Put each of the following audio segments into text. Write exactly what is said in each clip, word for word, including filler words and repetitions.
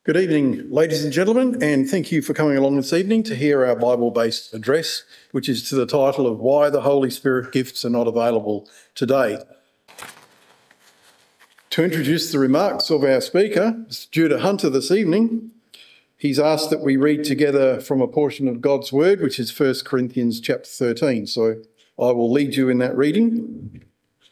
Good evening, ladies and gentlemen, and thank you for coming along this evening to hear our Bible-based address, which is to the title of Why the Holy Spirit Gifts Are Not Available Today. To introduce the remarks of our speaker, Mister Judah Hunter, this evening, he's asked that we read together from a portion of God's Word, which is First Corinthians chapter thirteen. So I will lead you in that reading,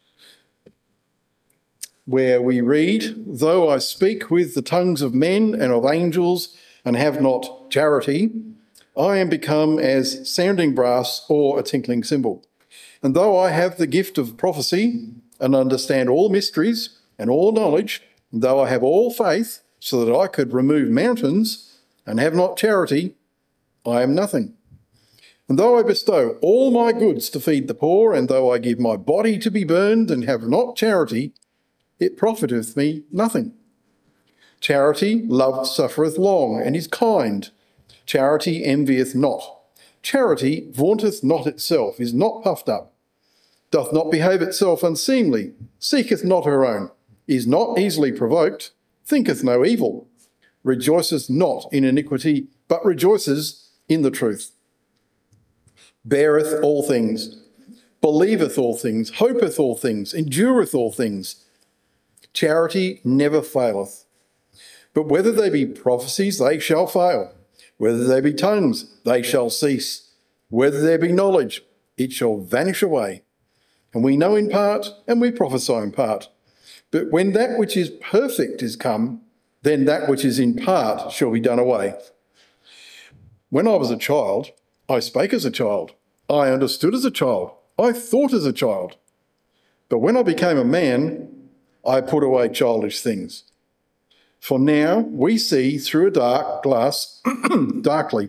where we read, "Though I speak with the tongues of men and of angels and have not charity, I am become as sounding brass or a tinkling cymbal. And though I have the gift of prophecy and understand all mysteries and all knowledge, and though I have all faith so that I could remove mountains and have not charity, I am nothing. And though I bestow all my goods to feed the poor, and though I give my body to be burned and have not charity, it profiteth me nothing. Charity love suffereth long, and is kind. Charity envieth not. Charity vaunteth not itself, is not puffed up, doth not behave itself unseemly, seeketh not her own, is not easily provoked, thinketh no evil, rejoiceth not in iniquity, but rejoices in the truth. Beareth all things, believeth all things, hopeth all things, endureth all things. Charity never faileth. But whether they be prophecies, they shall fail. Whether they be tongues, they shall cease. Whether there be knowledge, it shall vanish away. And we know in part, and we prophesy in part. But when that which is perfect is come, then that which is in part shall be done away. When I was a child, I spake as a child. I understood as a child. I thought as a child. But when I became a man, I put away childish things. For now we see through a dark glass darkly,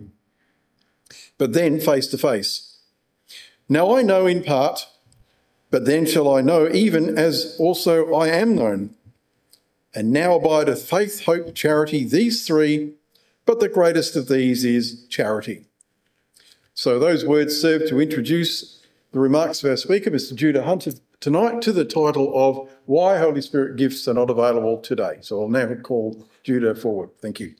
but then face to face. Now I know in part, but then shall I know even as also I am known. And now abideth faith, hope, charity, these three, but the greatest of these is charity." So those words serve to introduce the remarks of our speaker, Mister Judah Hunter, tonight to the title of Why Holy Spirit Gifts Are Not Available Today. So I'll now call Judah forward. Thank you.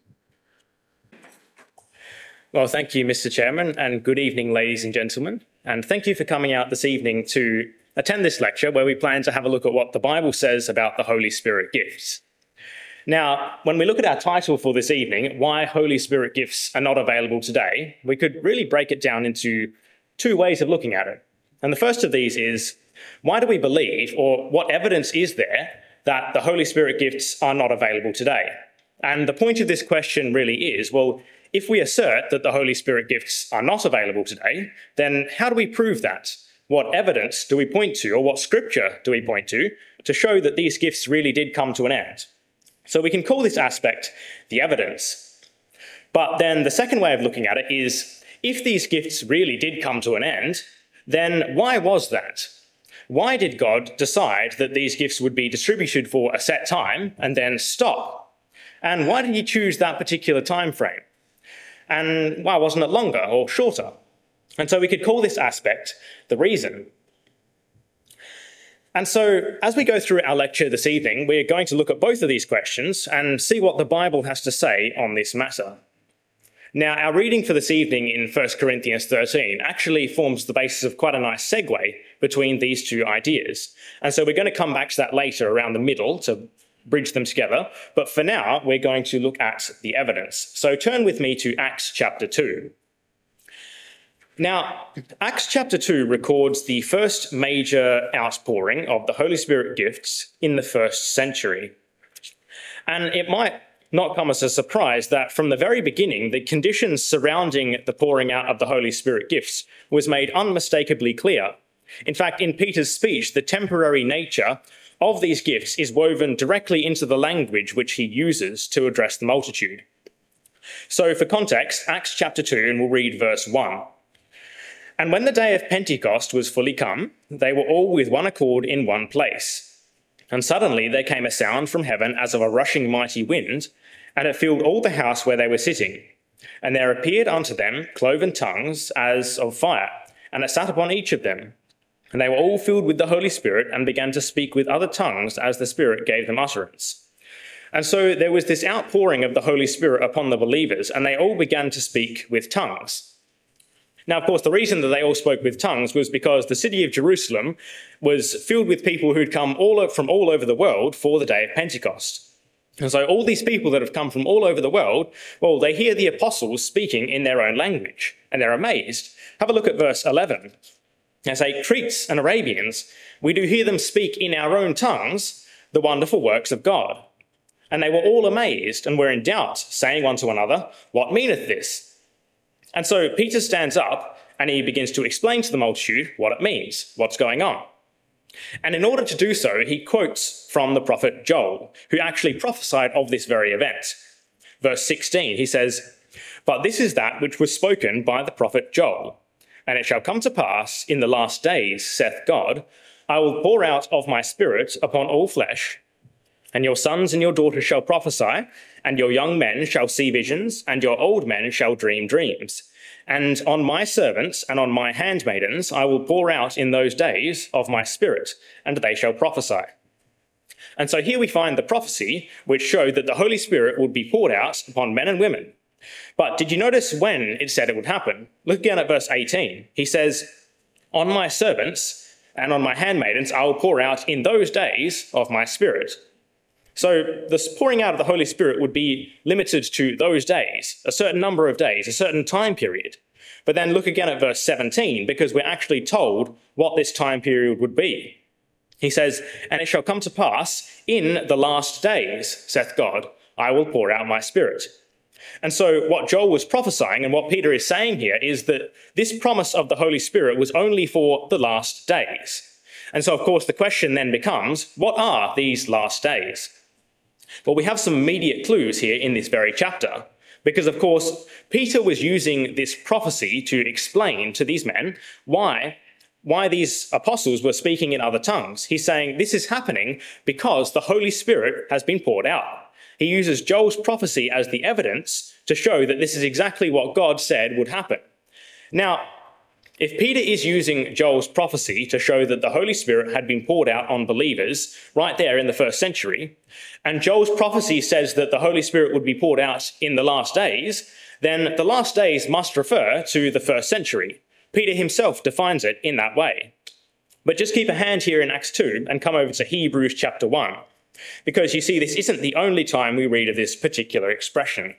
Well, thank you, Mister Chairman, and good evening, ladies and gentlemen. And thank you for coming out this evening to attend this lecture where we plan to have a look at what the Bible says about the Holy Spirit gifts. Now, when we look at our title for this evening, Why Holy Spirit Gifts Are Not Available Today, we could really break it down into two ways of looking at it. And the first of these is, why do we believe, or what evidence is there, that the Holy Spirit gifts are not available today? And the point of this question really is, well, if we assert that the Holy Spirit gifts are not available today, then how do we prove that? What evidence do we point to, or what scripture do we point to, to show that these gifts really did come to an end? So we can call this aspect the evidence. But then the second way of looking at it is, if these gifts really did come to an end, then why was that? Why did God decide that these gifts would be distributed for a set time and then stop? And why did he choose that particular time frame? And why wasn't it longer or shorter? And so we could call this aspect the reason. And so as we go through our lecture this evening, we're going to look at both of these questions and see what the Bible has to say on this matter. Now, our reading for this evening in First Corinthians thirteen actually forms the basis of quite a nice segue between these two ideas. And so we're going to come back to that later around the middle to bridge them together. But for now, we're going to look at the evidence. So turn with me to Acts chapter two. Now, Acts chapter two records the first major outpouring of the Holy Spirit gifts in the first century. And it might not come as a surprise that from the very beginning, the conditions surrounding the pouring out of the Holy Spirit gifts was made unmistakably clear. In fact, in Peter's speech, the temporary nature of these gifts is woven directly into the language which he uses to address the multitude. So for context, Acts chapter two, and we'll read verse one. "And when the day of Pentecost was fully come, they were all with one accord in one place. And suddenly there came a sound from heaven as of a rushing mighty wind, and it filled all the house where they were sitting. And there appeared unto them cloven tongues as of fire, and it sat upon each of them. And they were all filled with the Holy Spirit, and began to speak with other tongues as the Spirit gave them utterance. And so there was this outpouring of the Holy Spirit upon the believers, and they all began to speak with tongues. Now, of course, the reason that they all spoke with tongues was because the city of Jerusalem was filled with people who'd come all from all over the world for the day of Pentecost. And so all these people that have come from all over the world, well, they hear the apostles speaking in their own language, and they're amazed. Have a look at verse eleven. They say, Cretes and Arabians, we do hear them speak in our own tongues the wonderful works of God. And they were all amazed and were in doubt, saying one to another, what meaneth this? And so Peter stands up and he begins to explain to the multitude what it means, what's going on. And in order to do so, he quotes from the prophet Joel, who actually prophesied of this very event. Verse sixteen, he says, But this is that which was spoken by the prophet Joel. And it shall come to pass in the last days, saith God, I will pour out of my spirit upon all flesh, and your sons and your daughters shall prophesy, and your young men shall see visions, and your old men shall dream dreams. And on my servants and on my handmaidens I will pour out in those days of my spirit, and they shall prophesy. And so here we find the prophecy which showed that the Holy Spirit would be poured out upon men and women. But did you notice when it said it would happen? Look again at verse eighteen. He says, On my servants and on my handmaidens I will pour out in those days of my spirit. So this pouring out of the Holy Spirit would be limited to those days, a certain number of days, a certain time period. But then look again at verse seventeen, because we're actually told what this time period would be. He says, And it shall come to pass in the last days, saith God, I will pour out my spirit. And so what Joel was prophesying and what Peter is saying here is that this promise of the Holy Spirit was only for the last days. And so, of course, the question then becomes, what are these last days? Well, we have some immediate clues here in this very chapter, because, of course, Peter was using this prophecy to explain to these men why, why these apostles were speaking in other tongues. He's saying this is happening because the Holy Spirit has been poured out. He uses Joel's prophecy as the evidence to show that this is exactly what God said would happen. Now, if Peter is using Joel's prophecy to show that the Holy Spirit had been poured out on believers right there in the first century, and Joel's prophecy says that the Holy Spirit would be poured out in the last days, then the last days must refer to the first century. Peter himself defines it in that way. But just keep a hand here in Acts two and come over to Hebrews chapter one, because you see, this isn't the only time we read of this particular expression.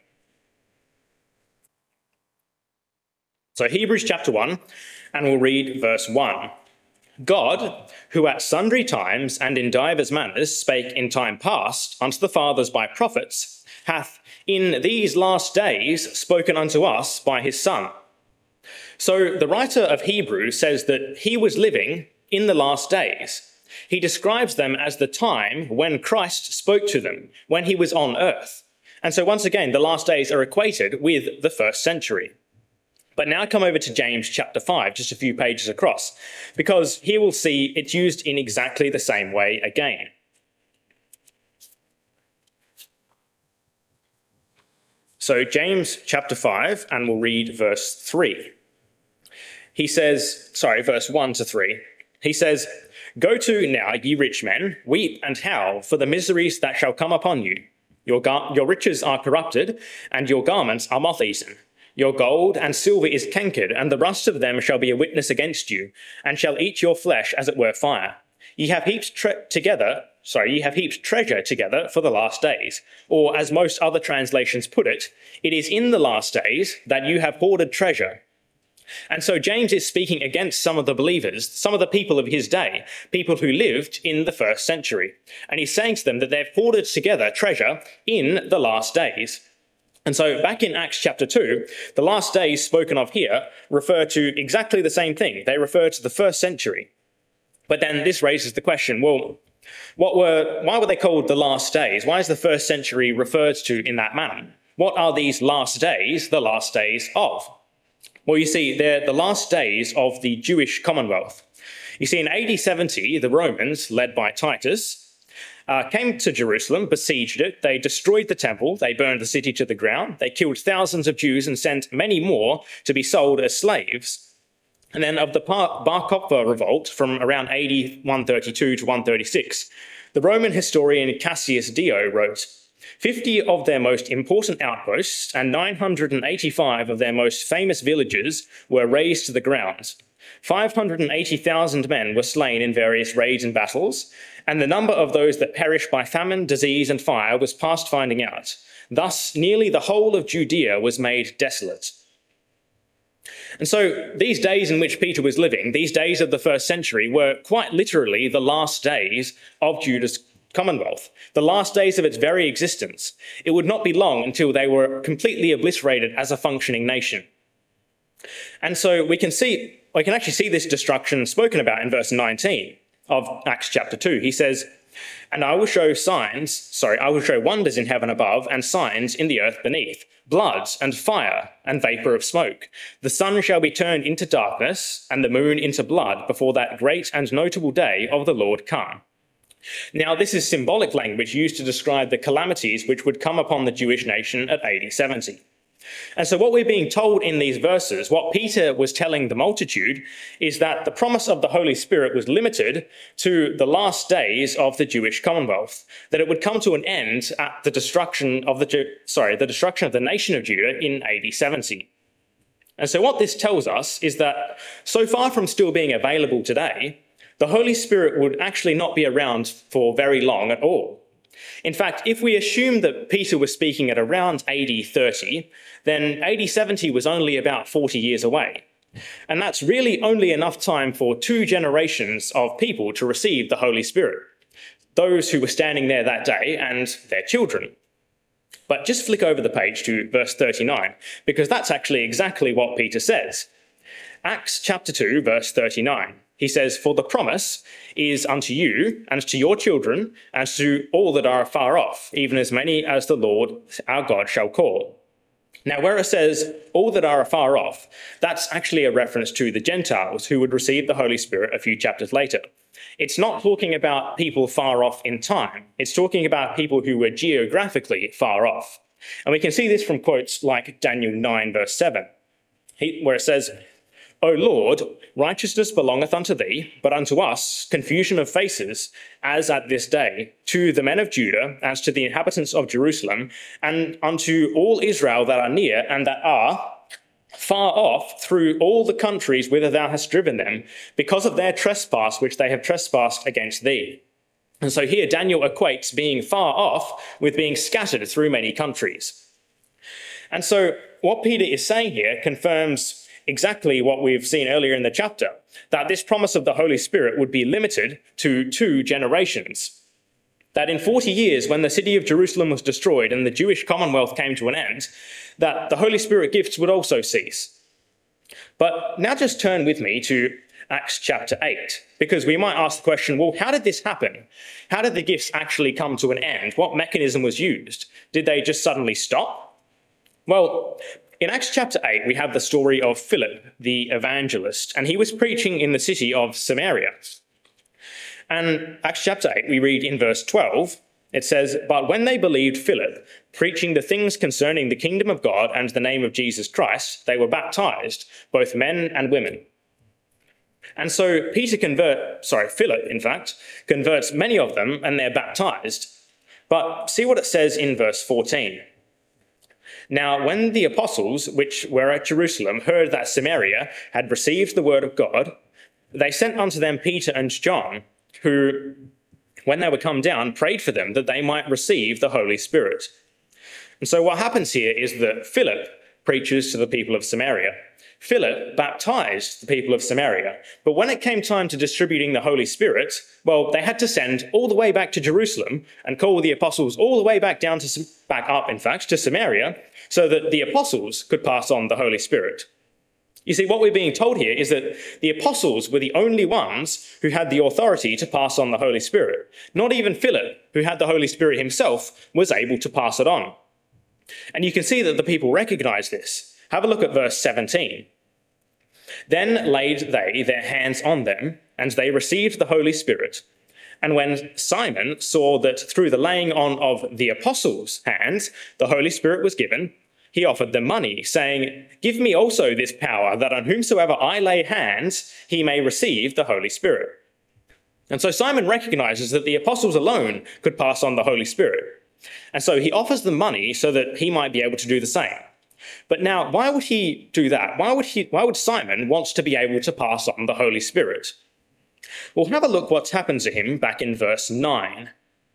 So Hebrews chapter one, and we'll read verse one. God, who at sundry times and in divers manners spake in time past unto the fathers by prophets, hath in these last days spoken unto us by his Son. So the writer of Hebrews says that he was living in the last days. He describes them as the time when Christ spoke to them, when he was on earth. And so once again, the last days are equated with the first century. But now come over to James chapter five, just a few pages across, because here we'll see it's used in exactly the same way again. So James chapter five, and we'll read verse three. He says, sorry, verse one to three. He says, Go to now, ye rich men, weep and howl for the miseries that shall come upon you. Your, gar- your riches are corrupted, and your garments are moth-eaten. Your gold and silver is cankered, and the rust of them shall be a witness against you, and shall eat your flesh as it were fire. Ye have heaped tre- together, sorry, ye have heaped treasure together for the last days. Or, as most other translations put it, it is in the last days that you have hoarded treasure. And so James is speaking against some of the believers, some of the people of his day, people who lived in the first century. And he's saying to them that they've hoarded together treasure in the last days. And so back in Acts chapter two, the last days spoken of here refer to exactly the same thing. They refer to the first century. But then this raises the question, well, what were, why were they called the last days? Why is the first century referred to in that manner? What are these last days the last days of? Well, you see, they're the last days of the Jewish Commonwealth. You see, in A D seventy, the Romans, led by Titus, uh, came to Jerusalem, besieged it. They destroyed the temple. They burned the city to the ground. They killed thousands of Jews and sent many more to be sold as slaves. And then of the Bar Kokhba revolt from around A D one thirty-two to one thirty-six, the Roman historian Cassius Dio wrote, fifty of their most important outposts and nine hundred eighty-five of their most famous villages were razed to the ground. five hundred eighty thousand men were slain in various raids and battles, and the number of those that perished by famine, disease, and fire was past finding out. Thus, nearly the whole of Judea was made desolate. And so these days in which Peter was living, these days of the first century, were quite literally the last days of Judah's commonwealth, the last days of its very existence. It would not be long until they were completely obliterated as a functioning nation. And so we can see, we can actually see this destruction spoken about in verse nineteen of Acts chapter two. He says, "And I will show signs, sorry, I will show wonders in heaven above and signs in the earth beneath, blood and fire and vapor of smoke. The sun shall be turned into darkness and the moon into blood before that great and notable day of the Lord come." Now, this is symbolic language used to describe the calamities which would come upon the Jewish nation at A D seventy. And so what we're being told in these verses, what Peter was telling the multitude, is that the promise of the Holy Spirit was limited to the last days of the Jewish commonwealth, that it would come to an end at the destruction of the, sorry, the destruction of the nation of Judah in A D seventy. And so what this tells us is that so far from still being available today, the Holy Spirit would actually not be around for very long at all. In fact, if we assume that Peter was speaking at around A D thirty, then A D seventy was only about forty years away. And that's really only enough time for two generations of people to receive the Holy Spirit, those who were standing there that day and their children. But just flick over the page to verse thirty-nine, because that's actually exactly what Peter says. Acts chapter two, verse thirty-nine. He says, "For the promise is unto you and to your children and to all that are afar off, even as many as the Lord our God shall call." Now, where it says all that are afar off, that's actually a reference to the Gentiles who would receive the Holy Spirit a few chapters later. It's not talking about people far off in time. It's talking about people who were geographically far off. And we can see this from quotes like Daniel nine, verse seven, where it says, "O Lord, righteousness belongeth unto thee, but unto us confusion of faces, as at this day, to the men of Judah, as to the inhabitants of Jerusalem, and unto all Israel that are near and that are far off through all the countries whither thou hast driven them, because of their trespass which they have trespassed against thee." And so here Daniel equates being far off with being scattered through many countries. And so what Peter is saying here confirms exactly what we've seen earlier in the chapter, that this promise of the Holy Spirit would be limited to two generations. That in forty years, when the city of Jerusalem was destroyed and the Jewish commonwealth came to an end, that the Holy Spirit gifts would also cease. But now just turn with me to Acts chapter eight, because we might ask the question, well, how did this happen? How did the gifts actually come to an end? What mechanism was used? Did they just suddenly stop? Well, in Acts chapter eight, we have the story of Philip, the evangelist, and he was preaching in the city of Samaria. And Acts chapter eight, we read in verse twelve, it says, "But when they believed Philip, preaching the things concerning the kingdom of God and the name of Jesus Christ, they were baptized, both men and women." And so Peter convert, sorry, Philip, in fact, converts many of them and they're baptized. But see what it says in verse fourteen. "Now, when the apostles, which were at Jerusalem, heard that Samaria had received the word of God, they sent unto them Peter and John, who, when they were come down, prayed for them that they might receive the Holy Spirit." And so what happens here is that Philip preaches to the people of Samaria. Philip baptized the people of Samaria. But when it came time to distributing the Holy Spirit, well, they had to send all the way back to Jerusalem and call the apostles all the way back down to, back up, in fact, to Samaria, so that the apostles could pass on the Holy Spirit. You see, what we're being told here is that the apostles were the only ones who had the authority to pass on the Holy Spirit. Not even Philip, who had the Holy Spirit himself, was able to pass it on. And you can see that the people recognize this. Have a look at verse seventeen. "Then laid they their hands on them, and they received the Holy Spirit. And when Simon saw that through the laying on of the apostles' hands the Holy Spirit was given, he offered them money, saying, Give me also this power, that on whomsoever I lay hands, he may receive the Holy Spirit." And so Simon recognizes that the apostles alone could pass on the Holy Spirit. And so he offers them money so that he might be able to do the same. But now, why would he do that? Why would he, why would Simon want to be able to pass on the Holy Spirit? Well, have a look what's happened to him back in verse nine.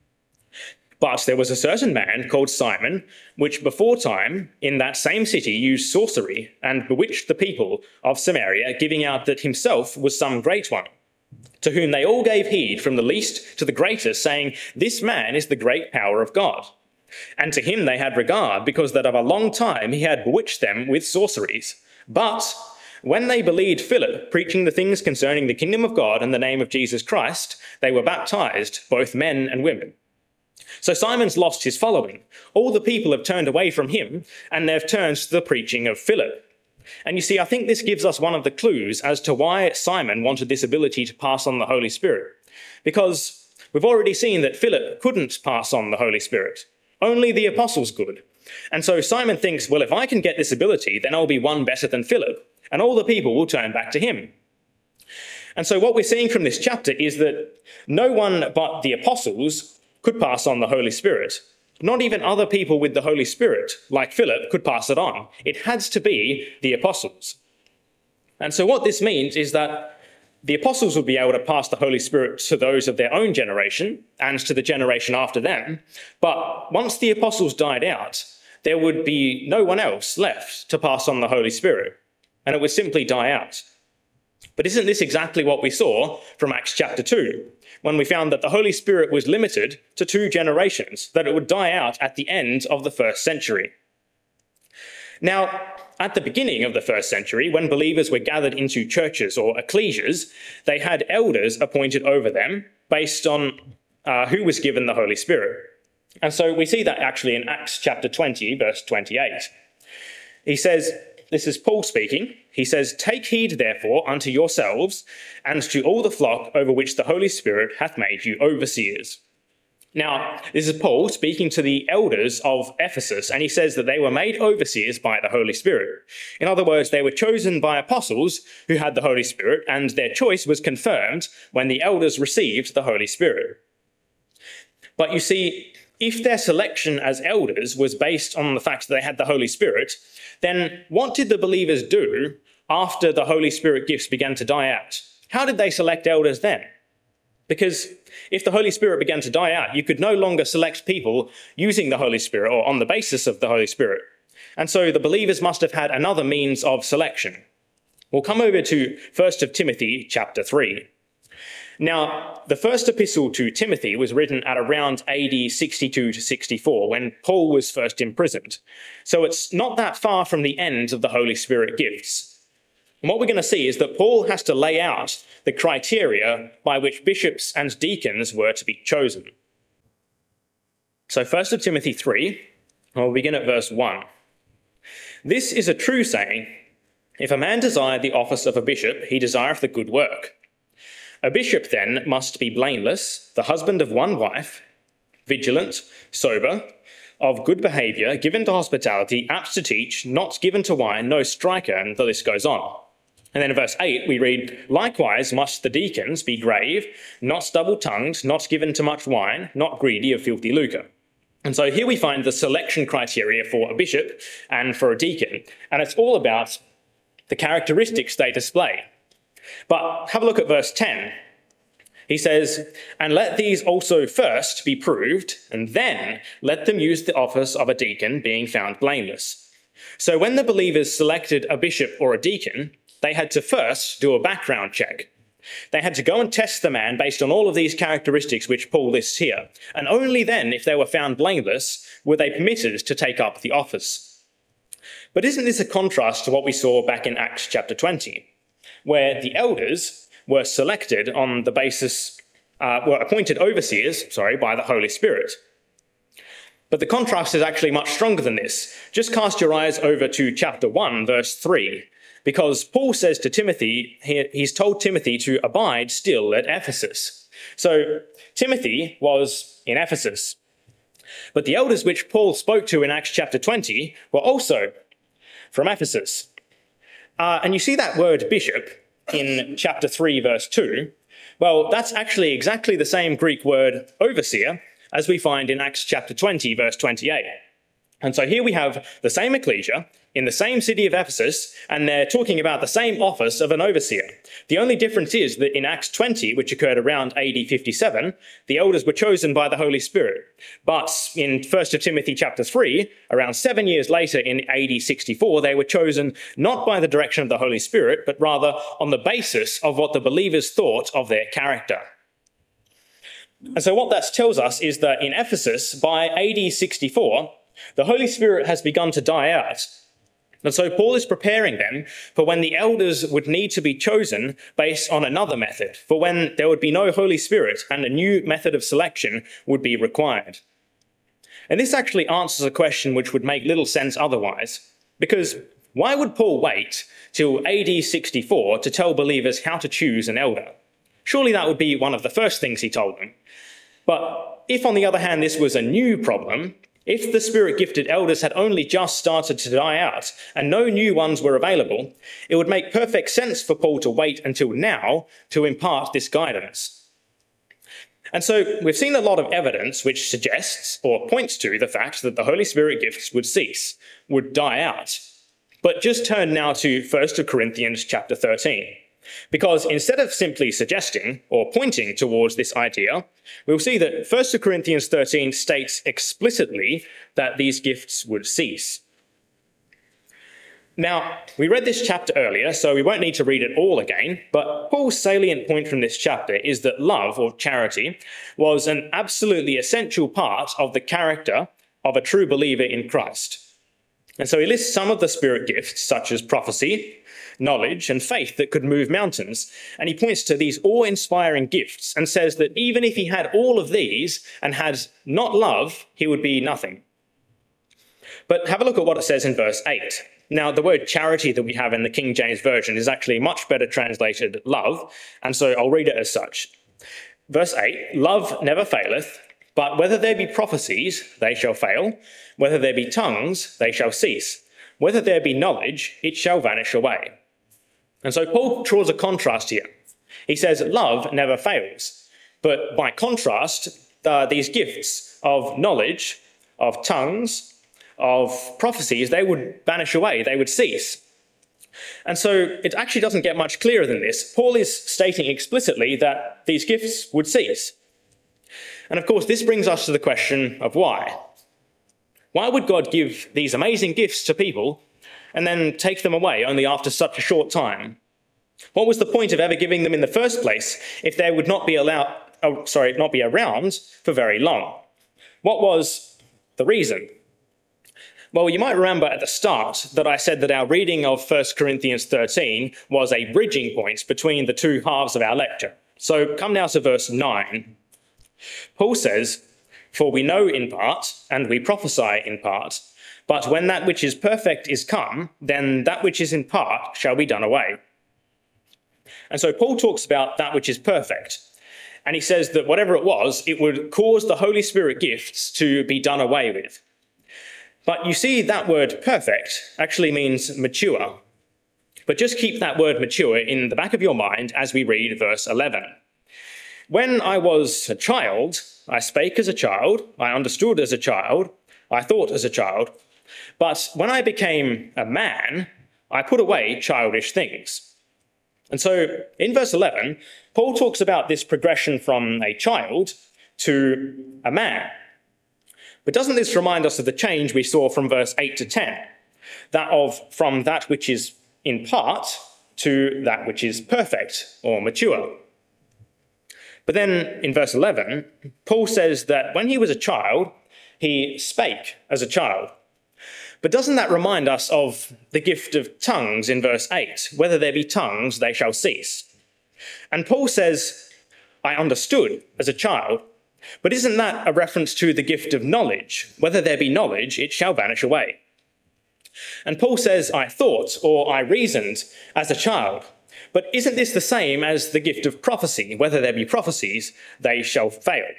But there was a certain man called Simon, which before time in that same city used sorcery and bewitched the people of Samaria, giving out that himself was some great one, to whom they all gave heed from the least to the greatest, saying, "This man is the great power of God." And to him they had regard, because that of a long time he had bewitched them with sorceries. But when they believed Philip, preaching the things concerning the kingdom of God and the name of Jesus Christ, they were baptized, both men and women. So Simon's lost his following. All the people have turned away from him, and they've turned to the preaching of Philip. And you see, I think this gives us one of the clues as to why Simon wanted this ability to pass on the Holy Spirit. Because we've already seen that Philip couldn't pass on the Holy Spirit. Only the apostles could. And so Simon thinks, well, if I can get this ability, then I'll be one better than Philip, and all the people will turn back to him. And so what we're seeing from this chapter is that no one but the apostles could pass on the Holy Spirit. Not even other people with the Holy Spirit, like Philip, could pass it on. It had to be the apostles. And so what this means is that the apostles would be able to pass the Holy Spirit to those of their own generation and to the generation after them. But once the apostles died out, there would be no one else left to pass on the Holy Spirit, and it would simply die out. But isn't this exactly what we saw from Acts chapter two, when we found that the Holy Spirit was limited to two generations, that it would die out at the end of the first century? Now, at the beginning of the first century, when believers were gathered into churches or ecclesias, they had elders appointed over them based on uh, who was given the Holy Spirit. And so we see that actually in Acts chapter twenty, verse twenty-eight. He says, this is Paul speaking, he says, "Take heed therefore unto yourselves and to all the flock over which the Holy Spirit hath made you overseers." Now, this is Paul speaking to the elders of Ephesus, and he says that they were made overseers by the Holy Spirit. In other words, they were chosen by apostles who had the Holy Spirit, and their choice was confirmed when the elders received the Holy Spirit. But you see, if their selection as elders was based on the fact that they had the Holy Spirit, then what did the believers do after the Holy Spirit gifts began to die out? How did they select elders then? Because if the Holy Spirit began to die out, you could no longer select people using the Holy Spirit or on the basis of the Holy Spirit. And so the believers must have had another means of selection. We'll come over to First of Timothy chapter three. Now, the first epistle to Timothy was written at around A D sixty-two to sixty-four, when Paul was first imprisoned. So it's not that far from the end of the Holy Spirit gifts. And what we're going to see is that Paul has to lay out the criteria by which bishops and deacons were to be chosen. So First of Timothy three, we'll begin at verse one. "This is a true saying, if a man desire the office of a bishop, he desireth the good work. A bishop then must be blameless, the husband of one wife, vigilant, sober, of good behaviour, given to hospitality, apt to teach, not given to wine, no striker," and the list goes on. And then in verse eight, we read, "Likewise must the deacons be grave, not double-tongued, not given to much wine, not greedy of filthy lucre." And so here we find the selection criteria for a bishop and for a deacon, and it's all about the characteristics they display. But have a look at verse ten. He says, "And let these also first be proved, and then let them use the office of a deacon, being found blameless." So when the believers selected a bishop or a deacon, they had to first do a background check. They had to go and test the man based on all of these characteristics which Paul lists here. And only then, if they were found blameless, were they permitted to take up the office. But isn't this a contrast to what we saw back in Acts chapter twenty, where the elders were selected on the basis, uh, were appointed overseers, sorry, by the Holy Spirit? But the contrast is actually much stronger than this. Just cast your eyes over to chapter one, verse three, because Paul says to Timothy, he, he's told Timothy to abide still at Ephesus. So Timothy was in Ephesus, but the elders which Paul spoke to in Acts chapter twenty were also from Ephesus. Uh, and you see that word bishop in chapter three, verse two. Well, that's actually exactly the same Greek word overseer as we find in Acts chapter twenty, verse twenty-eight. And so here we have the same ecclesia in the same city of Ephesus, and they're talking about the same office of an overseer. The only difference is that in Acts twenty, which occurred around A D fifty-seven, the elders were chosen by the Holy Spirit. But in First Timothy chapter three, around seven years later in A D sixty-four, they were chosen not by the direction of the Holy Spirit, but rather on the basis of what the believers thought of their character. And so what that tells us is that in Ephesus, by A D sixty-four, the Holy Spirit has begun to die out. And so Paul is preparing them for when the elders would need to be chosen based on another method, for when there would be no Holy Spirit and a new method of selection would be required. And this actually answers a question which would make little sense otherwise, because why would Paul wait till A D sixty-four to tell believers how to choose an elder? Surely that would be one of the first things he told them. But if, on the other hand, this was a new problem, if the Spirit-gifted elders had only just started to die out and no new ones were available, it would make perfect sense for Paul to wait until now to impart this guidance. And so we've seen a lot of evidence which suggests or points to the fact that the Holy Spirit gifts would cease, would die out. But just turn now to First Corinthians chapter thirteen. Because instead of simply suggesting or pointing towards this idea, we'll see that First Corinthians thirteen states explicitly that these gifts would cease. Now, we read this chapter earlier, so we won't need to read it all again, but Paul's salient point from this chapter is that love, or charity, was an absolutely essential part of the character of a true believer in Christ. And so he lists some of the Spirit gifts, such as prophecy, knowledge, and faith that could move mountains. And he points to these awe-inspiring gifts and says that even if he had all of these and had not love, he would be nothing. But have a look at what it says in verse eight. Now, the word charity that we have in the King James Version is actually much better translated love, and so I'll read it as such. Verse eight, love never faileth, but whether there be prophecies, they shall fail. Whether there be tongues, they shall cease. Whether there be knowledge, it shall vanish away. And so Paul draws a contrast here. He says love never fails. But by contrast, uh, these gifts of knowledge, of tongues, of prophecies, they would vanish away, they would cease. And so it actually doesn't get much clearer than this. Paul is stating explicitly that these gifts would cease. And of course, this brings us to the question of why. Why would God give these amazing gifts to people and then take them away only after such a short time? What was the point of ever giving them in the first place if they would not be allowed, oh, sorry, not be around for very long? What was the reason? Well, you might remember at the start that I said that our reading of First Corinthians thirteen was a bridging point between the two halves of our lecture. So come now to verse nine. Paul says, "For we know in part, and we prophesy in part, but when that which is perfect is come, then that which is in part shall be done away." And so Paul talks about that which is perfect, and he says that whatever it was, it would cause the Holy Spirit gifts to be done away with. But you see, that word perfect actually means mature. But just keep that word mature in the back of your mind as we read verse eleven. "When I was a child, I spake as a child, I understood as a child, I thought as a child. But when I became a man, I put away childish things." And so in verse eleven, Paul talks about this progression from a child to a man. But doesn't this remind us of the change we saw from verse eight to ten? That of from that which is in part to that which is perfect or mature. But then in verse eleven, Paul says that when he was a child, he spake as a child. But doesn't that remind us of the gift of tongues in verse eight? Whether there be tongues, they shall cease. And Paul says, I understood as a child. But isn't that a reference to the gift of knowledge? Whether there be knowledge, it shall vanish away. And Paul says, I thought, or I reasoned as a child. But isn't this the same as the gift of prophecy? Whether there be prophecies, they shall fail.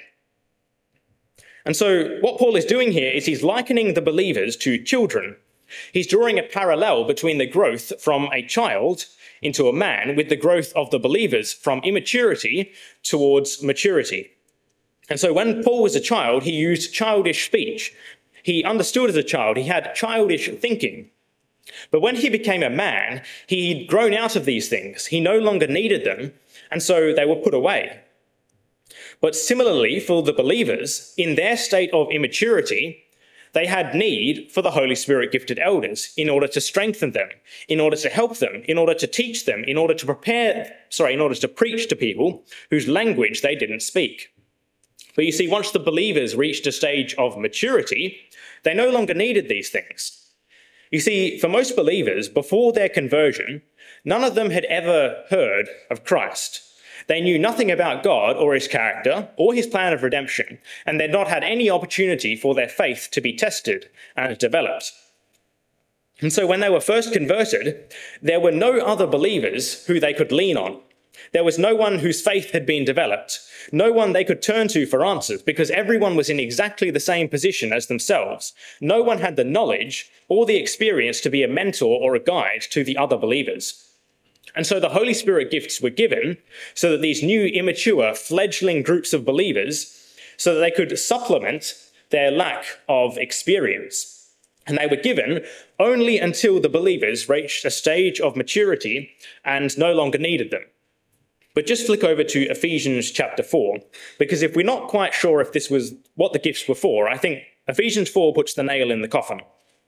And so what Paul is doing here is he's likening the believers to children. He's drawing a parallel between the growth from a child into a man with the growth of the believers from immaturity towards maturity. And so when Paul was a child, he used childish speech. He understood as a child. He had childish thinking. But when he became a man, he'd grown out of these things. He no longer needed them, and so they were put away. But similarly, for the believers, in their state of immaturity, they had need for the Holy Spirit-gifted elders in order to strengthen them, in order to help them, in order to teach them, in order to prepare, sorry, in order to preach to people whose language they didn't speak. But you see, once the believers reached a stage of maturity, they no longer needed these things. You see, for most believers, before their conversion, none of them had ever heard of Christ. They knew nothing about God or his character or his plan of redemption, and they'd not had any opportunity for their faith to be tested and developed. And so when they were first converted, there were no other believers who they could lean on. There was no one whose faith had been developed, no one they could turn to for answers, because everyone was in exactly the same position as themselves. No one had the knowledge or the experience to be a mentor or a guide to the other believers. And so the Holy Spirit gifts were given so that these new, immature, fledgling groups of believers, so that they could supplement their lack of experience. And they were given only until the believers reached a stage of maturity and no longer needed them. But just flick over to Ephesians chapter four, because if we're not quite sure if this was what the gifts were for, I think Ephesians four puts the nail in the coffin.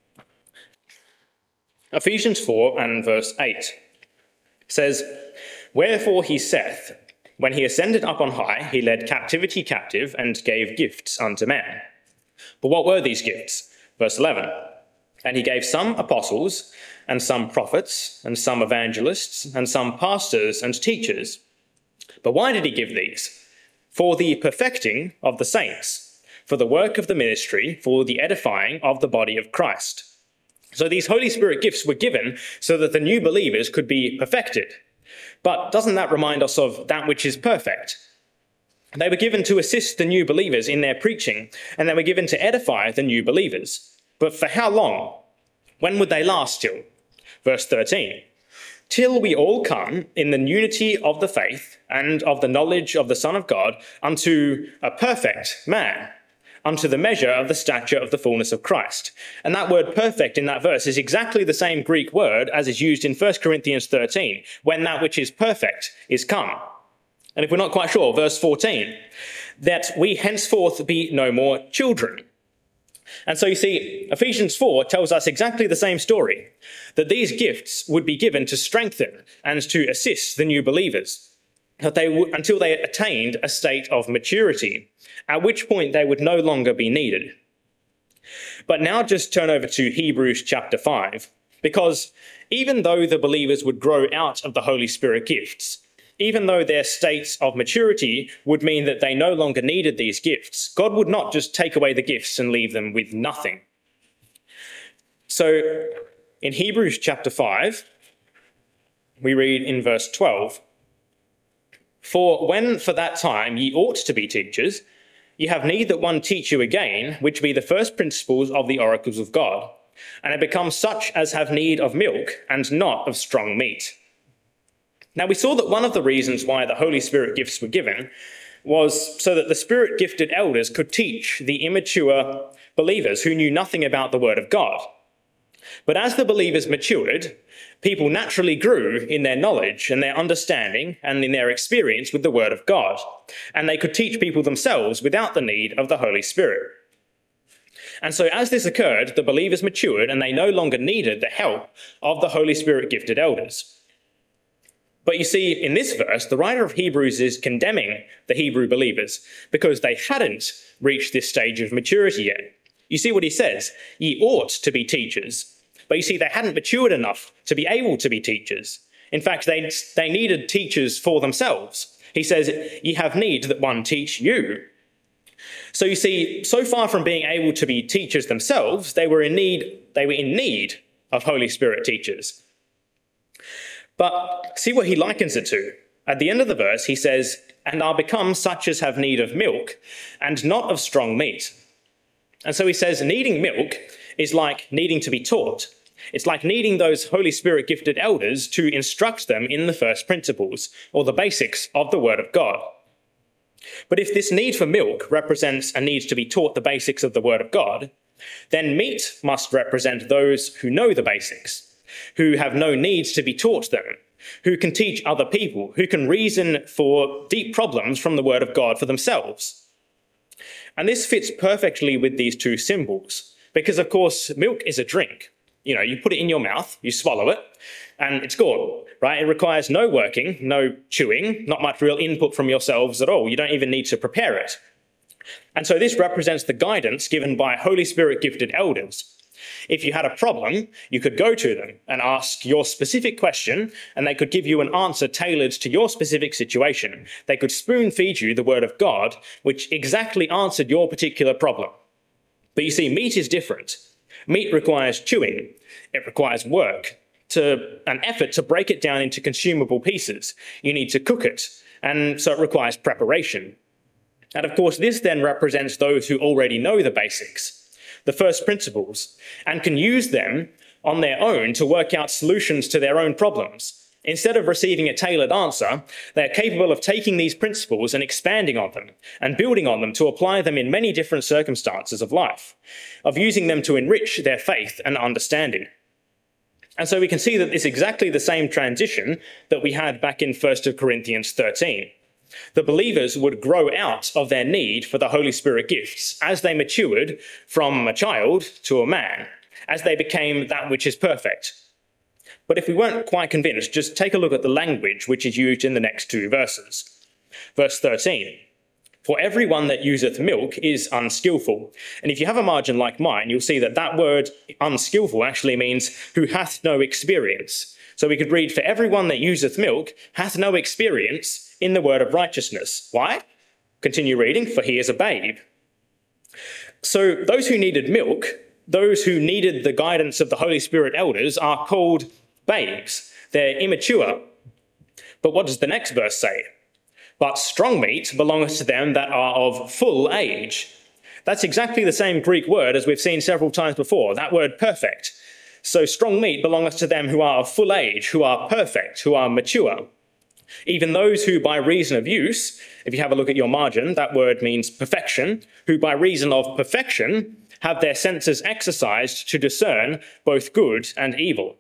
Ephesians four and verse eight says, "Wherefore he saith, when he ascended up on high, he led captivity captive and gave gifts unto men." But what were these gifts? Verse eleven, "And he gave some apostles, and some prophets, and some evangelists, and some pastors and teachers." But why did he give these? For the perfecting of the saints, for the work of the ministry, for the edifying of the body of Christ. So these Holy Spirit gifts were given so that the new believers could be perfected. But doesn't that remind us of that which is perfect? They were given to assist the new believers in their preaching, and they were given to edify the new believers. But for how long? When would they last till? Verse thirteen, "Till we all come in the unity of the faith and of the knowledge of the Son of God unto a perfect man, unto the measure of the stature of the fullness of Christ." And that word perfect in that verse is exactly the same Greek word as is used in First Corinthians thirteen, when that which is perfect is come. And if we're not quite sure, verse fourteen, "That we henceforth be no more children." And so you see, Ephesians four tells us exactly the same story, that these gifts would be given to strengthen and to assist the new believers, that they w- until they attained a state of maturity, at which point they would no longer be needed. But now just turn over to Hebrews chapter five, because even though the believers would grow out of the Holy Spirit gifts, even though their state of maturity would mean that they no longer needed these gifts, God would not just take away the gifts and leave them with nothing. So in Hebrews chapter five, we read in verse twelve, "For when for that time ye ought to be teachers, ye have need that one teach you again, which be the first principles of the oracles of God, and it becomes such as have need of milk and not of strong meat." Now, we saw that one of the reasons why the Holy Spirit gifts were given was so that the Spirit-gifted elders could teach the immature believers who knew nothing about the Word of God. But as the believers matured, people naturally grew in their knowledge and their understanding and in their experience with the Word of God, and they could teach people themselves without the need of the Holy Spirit. And so as this occurred, the believers matured and they no longer needed the help of the Holy Spirit-gifted elders. But you see, in this verse, the writer of Hebrews is condemning the Hebrew believers because they hadn't reached this stage of maturity yet. You see what he says? Ye ought to be teachers. But you see, they hadn't matured enough to be able to be teachers. In fact, they, they needed teachers for themselves. He says, ye have need that one teach you. So you see, so far from being able to be teachers themselves, they were in need, they were in need of Holy Spirit teachers. But see what he likens it to. At the end of the verse, he says, "And are become such as have need of milk, and not of strong meat." And so he says, needing milk is like needing to be taught. It's like needing those Holy Spirit-gifted elders to instruct them in the first principles, or the basics of the Word of God. But if this need for milk represents a need to be taught the basics of the Word of God, then meat must represent those who know the basics, who have no need to be taught them, who can teach other people, who can reason for deep problems from the Word of God for themselves. And this fits perfectly with these two symbols, because of course milk is a drink. You know, you put it in your mouth, you swallow it, and it's gone, right? It requires no working, no chewing, not much real input from yourselves at all. You don't even need to prepare it. And so this represents the guidance given by Holy Spirit gifted elders. If you had a problem, you could go to them and ask your specific question, and they could give you an answer tailored to your specific situation. They could spoon feed you the Word of God, which exactly answered your particular problem. But you see, meat is different. Meat requires chewing. It requires work, to an effort to break it down into consumable pieces. You need to cook it, and so it requires preparation. And of course, this then represents those who already know the basics, the first principles, and can use them on their own to work out solutions to their own problems. Instead of receiving a tailored answer, they are capable of taking these principles and expanding on them and building on them to apply them in many different circumstances of life, of using them to enrich their faith and understanding. And so we can see that it's exactly the same transition that we had back in First Corinthians thirteen. The believers would grow out of their need for the Holy Spirit gifts as they matured from a child to a man, as they became that which is perfect. But if we weren't quite convinced, just take a look at the language which is used in the next two verses. Verse thirteen, for everyone that useth milk is unskillful. And if you have a margin like mine, you'll see that that word unskillful actually means who hath no experience. So we could read, for everyone that useth milk hath no experience in the word of righteousness. Why? Continue reading, for he is a babe. So those who needed milk, those who needed the guidance of the Holy Spirit elders are called babes. They're immature. But what does the next verse say? But strong meat belongeth to them that are of full age. That's exactly the same Greek word as we've seen several times before, that word perfect. So strong meat belongeth to them who are of full age, who are perfect, who are mature. Even those who by reason of use, if you have a look at your margin, that word means perfection, who by reason of perfection have their senses exercised to discern both good and evil.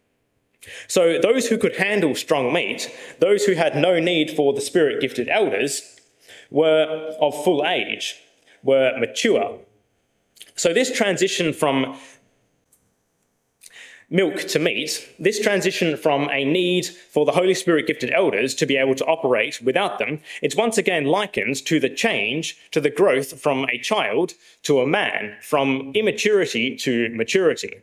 So those who could handle strong meat, those who had no need for the Spirit-gifted elders, were of full age, were mature. So this transition from milk to meat, this transition from a need for the Holy Spirit-gifted elders to be able to operate without them, it's once again likened to the change, to the growth from a child to a man, from immaturity to maturity.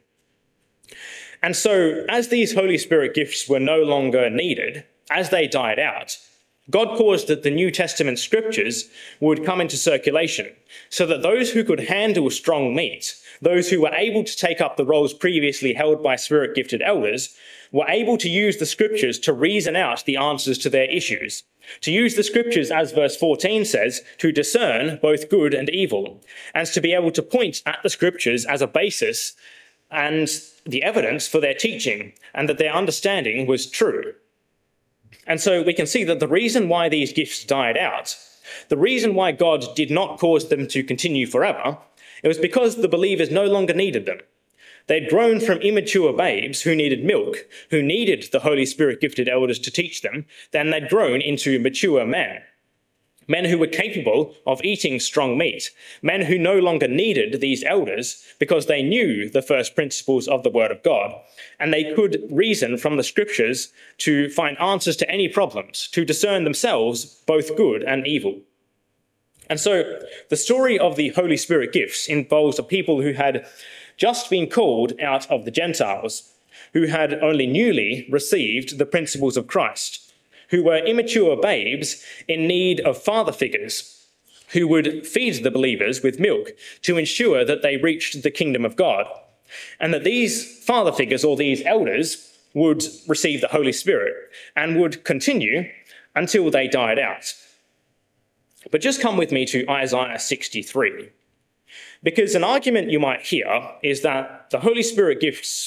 And so, as these Holy Spirit gifts were no longer needed, as they died out, God caused that the New Testament scriptures would come into circulation so that those who could handle strong meat, those who were able to take up the roles previously held by Spirit-gifted elders, were able to use the scriptures to reason out the answers to their issues, to use the scriptures, as verse fourteen says, to discern both good and evil, and to be able to point at the scriptures as a basis and the evidence for their teaching, and that their understanding was true. And so we can see that the reason why these gifts died out, the reason why God did not cause them to continue forever, it was because the believers no longer needed them. They'd grown from immature babes who needed milk, who needed the Holy Spirit-gifted elders to teach them, then they'd grown into mature men. Men who were capable of eating strong meat, men who no longer needed these elders because they knew the first principles of the Word of God, and they could reason from the scriptures to find answers to any problems, to discern themselves both good and evil. And so the story of the Holy Spirit gifts involves a people who had just been called out of the Gentiles, who had only newly received the principles of Christ, who were immature babes in need of father figures, who would feed the believers with milk to ensure that they reached the kingdom of God, and that these father figures or these elders would receive the Holy Spirit and would continue until they died out. But just come with me to Isaiah sixty-three, because an argument you might hear is that the Holy Spirit gifts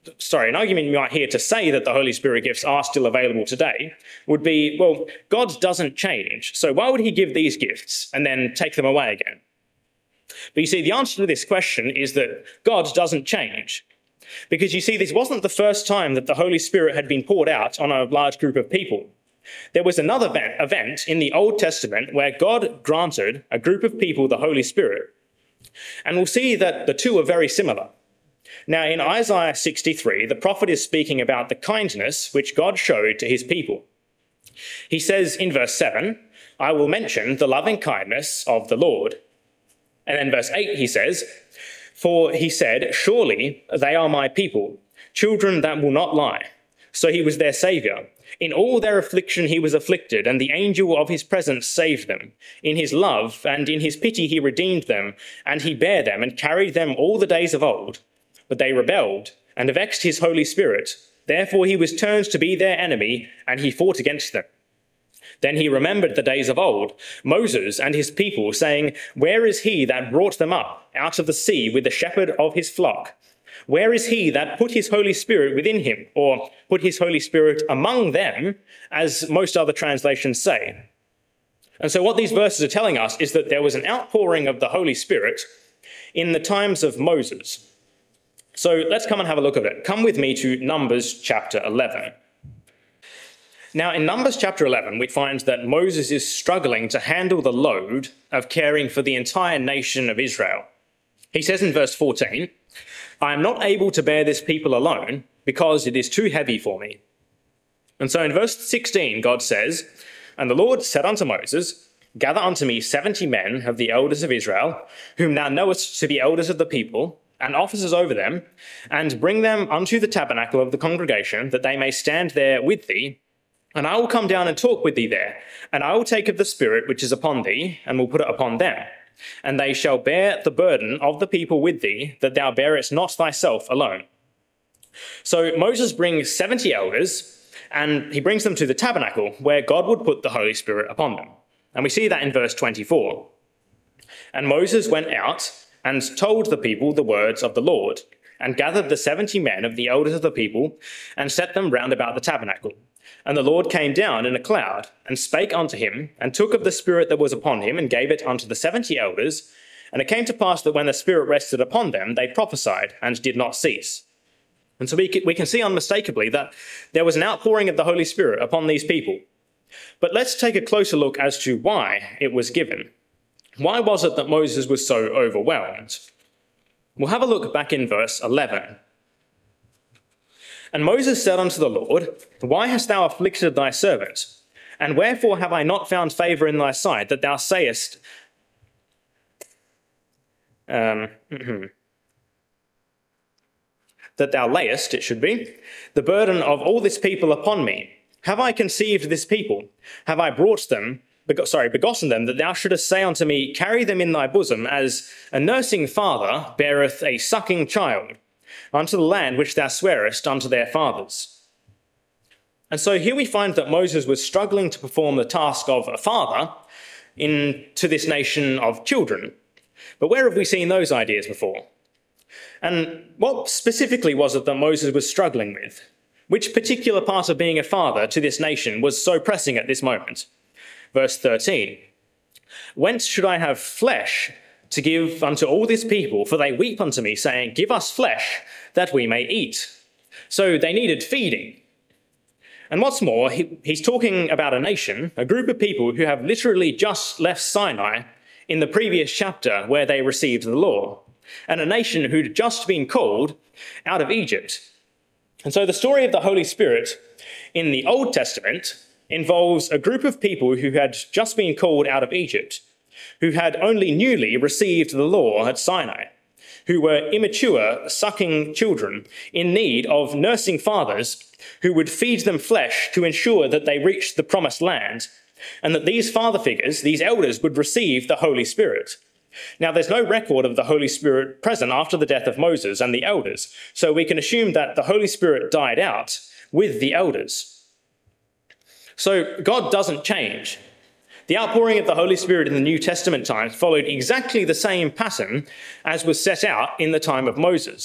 sorry, an argument you might hear to say that the Holy Spirit gifts are still available today would be, well, God doesn't change. So why would he give these gifts and then take them away again? But you see, the answer to this question is that God doesn't change. Because you see, this wasn't the first time that the Holy Spirit had been poured out on a large group of people. There was another event in the Old Testament where God granted a group of people the Holy Spirit. And we'll see that the two are very similar. Now, in Isaiah sixty-three, the prophet is speaking about the kindness which God showed to his people. He says in verse seven, "I will mention the loving kindness of the Lord." And then verse eight, he says, "For he said, surely they are my people, children that will not lie. So he was their saviour. In all their affliction he was afflicted, and the angel of his presence saved them. In his love and in his pity he redeemed them, and he bare them and carried them all the days of old. But they rebelled and vexed his Holy Spirit. Therefore he was turned to be their enemy, and he fought against them. Then he remembered the days of old, Moses and his people, saying, where is he that brought them up out of the sea with the shepherd of his flock? Where is he that put his Holy Spirit within him, or put his Holy Spirit among them, as most other translations say?" And so what these verses are telling us is that there was an outpouring of the Holy Spirit in the times of Moses. So let's come and have a look at it. Come with me to Numbers chapter eleven. Now, in Numbers chapter eleven, we find that Moses is struggling to handle the load of caring for the entire nation of Israel. He says in verse fourteen, "I am not able to bear this people alone, because it is too heavy for me." And so in verse sixteen, God says, "And the Lord said unto Moses, gather unto me seventy men of the elders of Israel, whom thou knowest to be elders of the people, and officers over them, and bring them unto the tabernacle of the congregation, that they may stand there with thee. And I will come down and talk with thee there, and I will take of the Spirit which is upon thee, and will put it upon them. And they shall bear the burden of the people with thee, that thou bearest not thyself alone." So Moses brings seventy elders, and he brings them to the tabernacle, where God would put the Holy Spirit upon them. And we see that in verse twenty-four. "And Moses went out and told the people the words of the Lord, and gathered the seventy men of the elders of the people, and set them round about the tabernacle. And the Lord came down in a cloud, and spake unto him, and took of the Spirit that was upon him, and gave it unto the seventy elders. And it came to pass that when the Spirit rested upon them, they prophesied, and did not cease." And so we can, we can see unmistakably that there was an outpouring of the Holy Spirit upon these people. But let's take a closer look as to why it was given. Why was it that Moses was so overwhelmed? We'll have a look back in verse eleven. "And Moses said unto the Lord, why hast thou afflicted thy servant? And wherefore have I not found favour in thy sight, that thou sayest, um, that thou layest, it should be, the burden of all this people upon me? Have I conceived this people? Have I brought them, bego- sorry, begotten them, that thou shouldest say unto me, carry them in thy bosom, as a nursing father beareth a sucking child, unto the land which thou swearest unto their fathers?" And so here we find that Moses was struggling to perform the task of a father in, to this nation of children. But where have we seen those ideas before? And what specifically was it that Moses was struggling with? Which particular part of being a father to this nation was so pressing at this moment? Verse thirteen, "Whence should I have flesh to give unto all this people? For they weep unto me, saying, give us flesh, that we may eat." So they needed feeding. And what's more, he, he's talking about a nation, a group of people who have literally just left Sinai in the previous chapter where they received the law, and a nation who'd just been called out of Egypt. And so the story of the Holy Spirit in the Old Testament involves a group of people who had just been called out of Egypt, who had only newly received the law at Sinai, who were immature, sucking children in need of nursing fathers who would feed them flesh to ensure that they reached the promised land, and that these father figures, these elders, would receive the Holy Spirit. Now, there's no record of the Holy Spirit present after the death of Moses and the elders, so we can assume that the Holy Spirit died out with the elders. So God doesn't change. The outpouring of the Holy Spirit in the New Testament times followed exactly the same pattern as was set out in the time of Moses.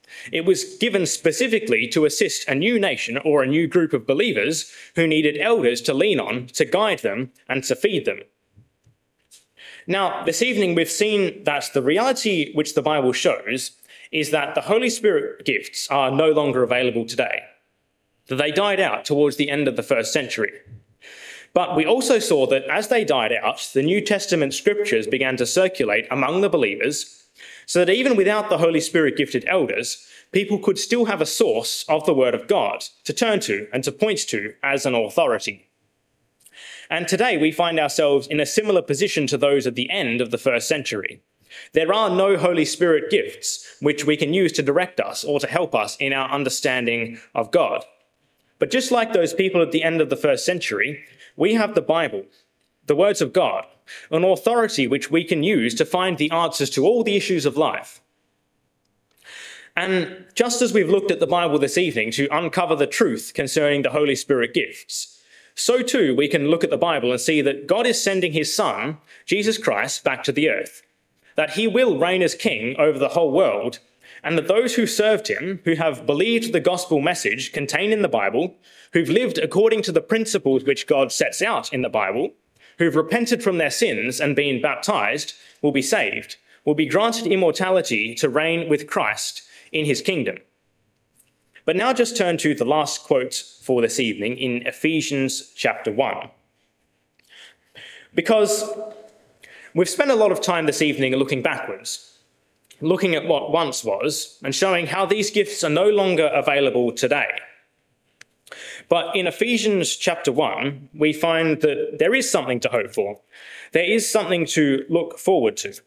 It was given specifically to assist a new nation or a new group of believers who needed elders to lean on, to guide them, and to feed them. Now, this evening we've seen that the reality which the Bible shows is that the Holy Spirit gifts are no longer available today, that they died out towards the end of the first century. But we also saw that as they died out, the New Testament scriptures began to circulate among the believers, so that even without the Holy Spirit gifted elders, people could still have a source of the Word of God to turn to and to point to as an authority. And today we find ourselves in a similar position to those at the end of the first century. There are no Holy Spirit gifts which we can use to direct us or to help us in our understanding of God. But just like those people at the end of the first century, we have the Bible, the words of God, an authority which we can use to find the answers to all the issues of life. And just as we've looked at the Bible this evening to uncover the truth concerning the Holy Spirit gifts, so too we can look at the Bible and see that God is sending his Son, Jesus Christ, back to the earth, that he will reign as king over the whole world, and that those who served him, who have believed the gospel message contained in the Bible, who've lived according to the principles which God sets out in the Bible, who've repented from their sins and been baptized, will be saved, will be granted immortality to reign with Christ in his kingdom. But now just turn to the last quote for this evening in Ephesians chapter one. Because we've spent a lot of time this evening looking backwards, looking at what once was and showing how these gifts are no longer available today. But in Ephesians chapter one, we find that there is something to hope for. There is something to look forward to.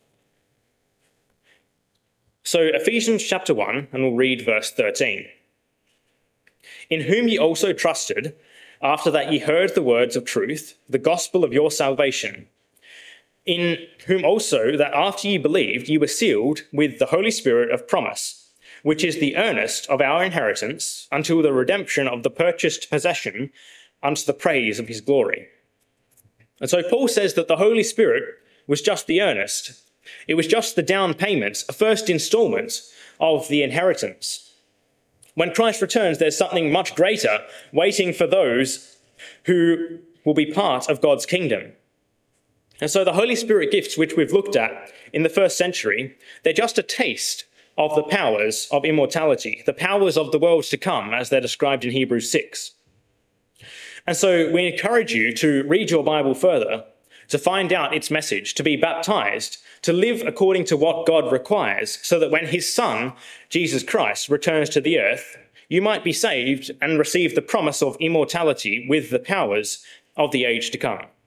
So Ephesians chapter one, and we'll read verse thirteen. In whom ye also trusted, after that ye heard the words of truth, the gospel of your salvation. In whom also that after ye believed, ye were sealed with the Holy Spirit of promise, which is the earnest of our inheritance until the redemption of the purchased possession unto the praise of his glory. And so Paul says that the Holy Spirit was just the earnest. It was just the down payment, a first installment of the inheritance. When Christ returns, there's something much greater waiting for those who will be part of God's kingdom. And so the Holy Spirit gifts, which we've looked at in the first century, they're just a taste of the powers of immortality, the powers of the world to come, as they're described in Hebrews six. And so we encourage you to read your Bible further, to find out its message, to be baptized, to live according to what God requires, so that when his Son, Jesus Christ, returns to the earth, you might be saved and receive the promise of immortality with the powers of the age to come.